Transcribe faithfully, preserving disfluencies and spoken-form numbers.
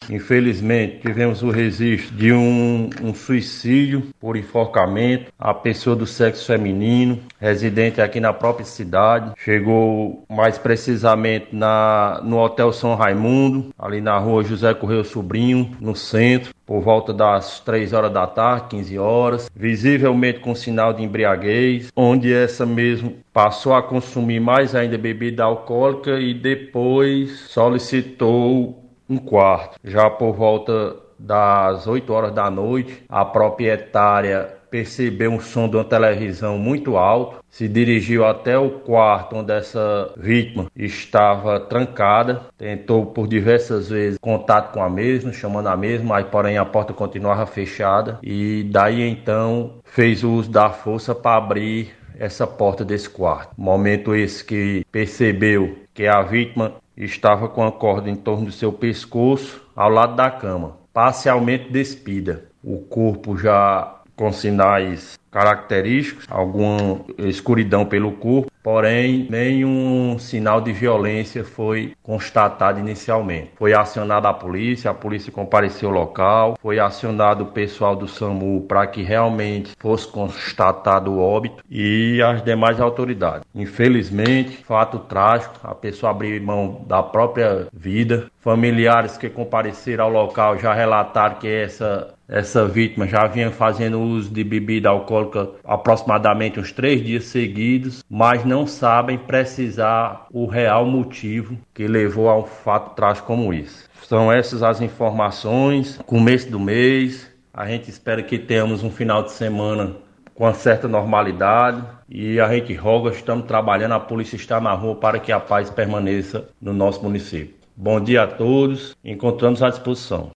Infelizmente, tivemos o registro de um, um suicídio por enforcamento. A pessoa do sexo feminino, residente aqui na própria cidade, chegou mais precisamente na, no Hotel São Raimundo, ali na rua José Correia Sobrinho, no centro, por volta das três horas da tarde, quinze horas, visivelmente com sinal de embriaguez, onde essa mesmo passou a consumir mais ainda bebida alcoólica e depois solicitou um quarto. Já por volta das oito horas da noite, a proprietária percebeu um som de uma televisão muito alto, se dirigiu até o quarto onde essa vítima estava trancada, tentou por diversas vezes contato com a mesma, chamando a mesma, aí porém a porta continuava fechada e daí então fez o uso da força para abrir essa porta desse quarto. Momento esse que percebeu que a vítima estava com a corda em torno do seu pescoço, ao lado da cama, parcialmente despida. O corpo já com sinais característicos, alguma escuridão pelo corpo, porém nenhum sinal de violência foi constatado inicialmente. Foi acionada a polícia, a polícia compareceu ao local, foi acionado o pessoal do SAMU para que realmente fosse constatado o óbito e as demais autoridades. Infelizmente, fato trágico, a pessoa abriu mão da própria vida. Familiares que compareceram ao local já relataram que essa Essa vítima já vinha fazendo uso de bebida alcoólica aproximadamente uns três dias seguidos, mas não sabem precisar o real motivo que levou a um fato trágico como esse. São essas as informações. Começo do mês, a gente espera que tenhamos um final de semana com uma certa normalidade e a gente roga, estamos trabalhando, a polícia está na rua para que a paz permaneça no nosso município. Bom dia a todos, encontramos à disposição.